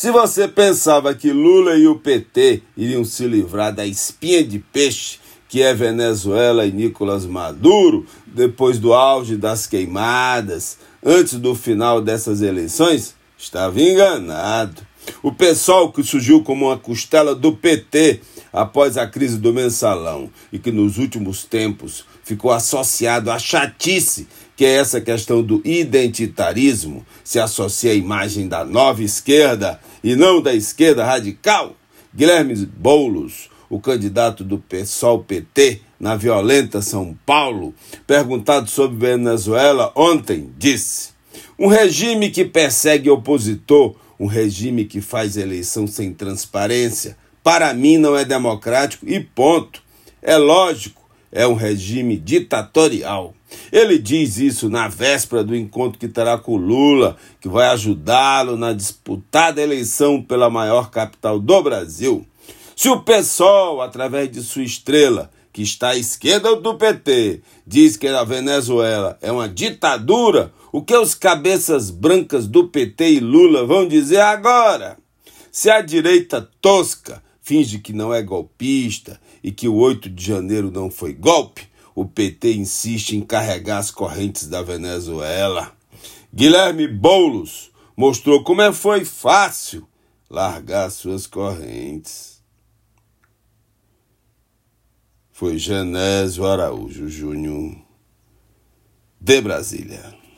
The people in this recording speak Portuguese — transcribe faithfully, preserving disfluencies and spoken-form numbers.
Se você pensava que Lula e o P T iriam se livrar da espinha de peixe que é Venezuela e Nicolás Maduro, depois do auge das queimadas, antes do final dessas eleições, estava enganado. O PSOL, que surgiu como uma costela do P T após a crise do mensalão e que nos últimos tempos ficou associado à chatice, que é essa questão do identitarismo, se associa à imagem da nova esquerda e não da esquerda radical. Guilherme Boulos, o candidato do PSOL-P T na violenta São Paulo, perguntado sobre Venezuela ontem, disse: um regime que persegue opositor, um regime que faz eleição sem transparência, para mim não é democrático e ponto. É lógico, é um regime ditatorial. Ele diz isso na véspera do encontro que terá com Lula, que vai ajudá-lo na disputada eleição pela maior capital do Brasil. Se o PSOL, através de sua estrela, que está à esquerda do P T, diz que a Venezuela é uma ditadura, o que os cabeças brancas do P T e Lula vão dizer agora? Se a direita tosca finge que não é golpista e que o oito de janeiro não foi golpe, o P T insiste em carregar as correntes da Venezuela. Guilherme Boulos mostrou como é foi fácil largar suas correntes. Foi Genésio Araújo Júnior, de Brasília.